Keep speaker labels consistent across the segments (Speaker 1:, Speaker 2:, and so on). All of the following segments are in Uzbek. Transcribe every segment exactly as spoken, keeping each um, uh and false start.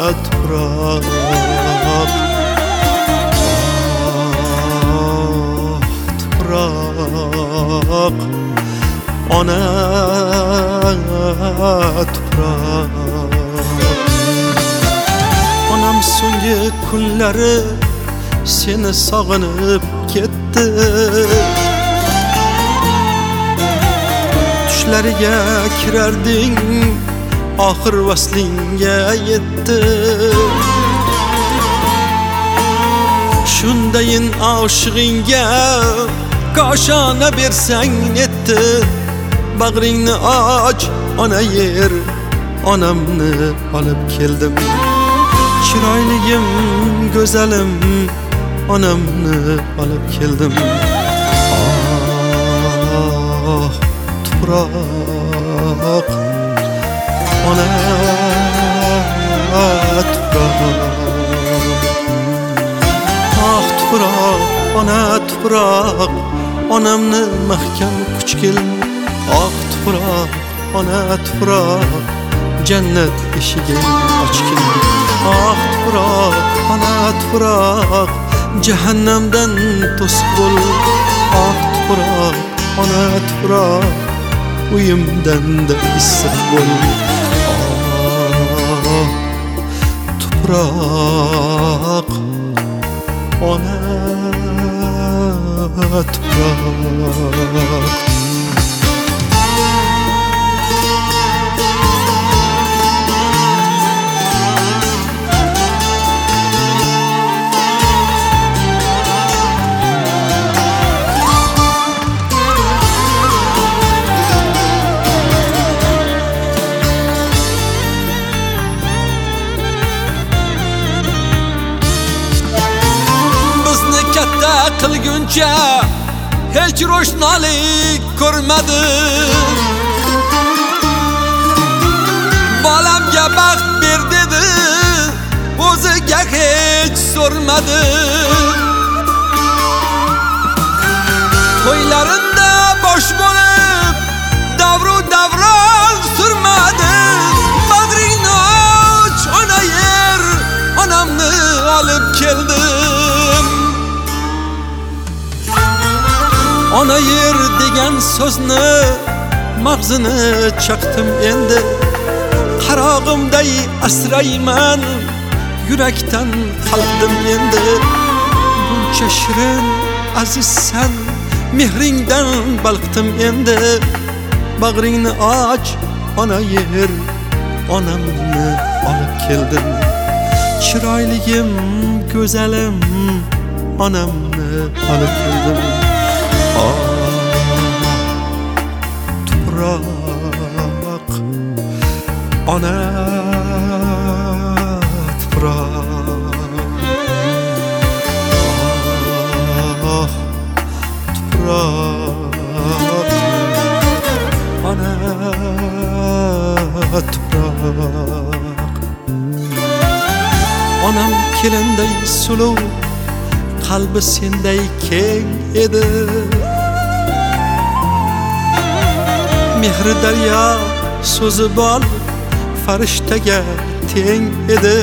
Speaker 1: tuproq. Tuproq, ona tuproq. Onam so'nggi kunlari seni sog'inib ketdi. Tushlariga kirarding, oxir vaslingga yetdi. Shundayin oshig'ingga koshona bersang netdi. Bag'ringni och, ona yer, onamni olib keldim. Chiroyligim, go'zalim, onamni olib keldim. Oh, tuproq, ona tuproq. Oh, tuproq, ona tuproq, onamni mahkam quchgil. Oh, tuproq, ona tuproq, jannat eshigini ochgil. Oh, tuproq, ona tuproq, jahannamdan to'siq bo'l. Oh, tuproq, ona tuproq, uyimdan da issiq bo'l. Oh, tuproq, ona tuproq. Katta qilguncha hech ro'shnolik ko'rmadim. Bolamga baxt ber dedi, o'ziga hech so'rmadi. To'ylarimda bosh bo'lib davru davron surmadi. Bag'ringni och, ona yer, onamni olib keldim. Ona yer degan so'zni mag'zini chaqdim endi. Qarog'imday asrayman, yurakdan qalbdim endi. Buncha shirin azizsan, mehringdan balqdim endi. Bag'ringni och, ona yer, onamni olib keldim. Chiroyligim, go'zalim, onamni olib keldim. Oh, tuproq, ona tuproq. Oh, tuproq, ona tuproq. Onam kelinday suluv, qalbi senday keng edi. Mehri daryo, so'zi bol, farishtaga teng edi.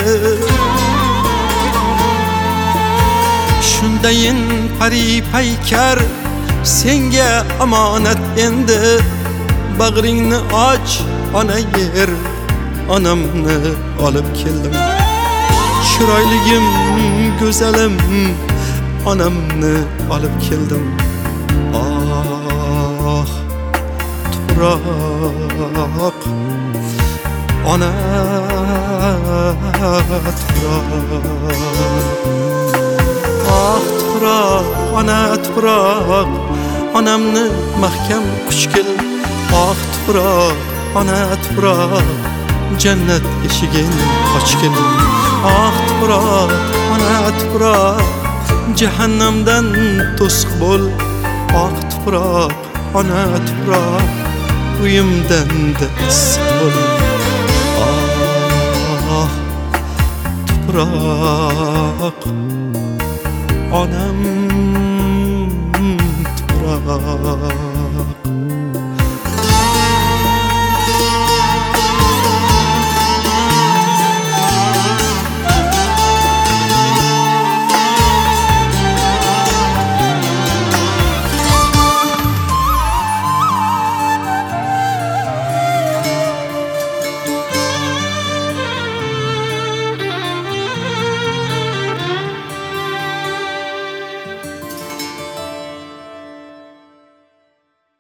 Speaker 1: Shundayin pari paykar, senga omonat endi. Bag'ringni och, ona yer, onamni olib keldim. Chiroyligim, go'zalim, onamni olib keldim. Oh, tuproq, ona tuproq. Oh, tuproq, ona tuproq, onamni mahkam quchgil. Oh, tuproq, ona tuproq, jannat eshigini ochgil. Oh, tuproq, ona tuproq, jahannamdan to'siq bo'l. Oh, tuproq, ona tuproq, uyimdan da issiq bo'l. Oh, tuproq, onam tuproq.